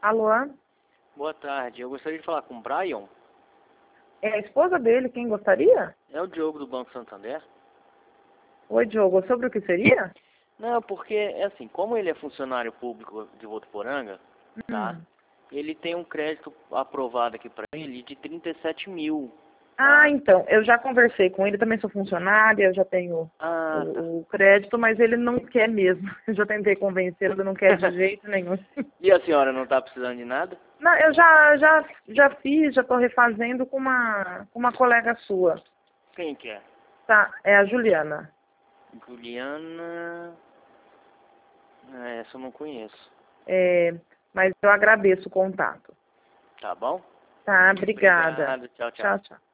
Alô? Boa tarde. Eu gostaria de falar com o Brian. É a esposa dele, quem gostaria? É o Diogo do Banco Santander. Oi, Diogo, sobre o que seria? Não, porque, é assim, como ele é funcionário público de Votuporanga, tá? Hum. Ele tem um crédito aprovado aqui pra ele de 37 mil, Ah, tá? então, eu já conversei com ele, também sou funcionária, eu já tenho Ah, tá. o crédito, mas ele não quer mesmo. Eu já tentei convencê-lo, ele não quer de jeito nenhum. E a senhora não tá precisando de nada? Não, eu já fiz, já estou refazendo com uma colega sua. Quem que é? Tá, é a Juliana. Juliana... essa eu não conheço. É, mas eu agradeço o contato. Tá bom? Tá, obrigada. Obrigado. Tchau, tchau. Tchau, tchau.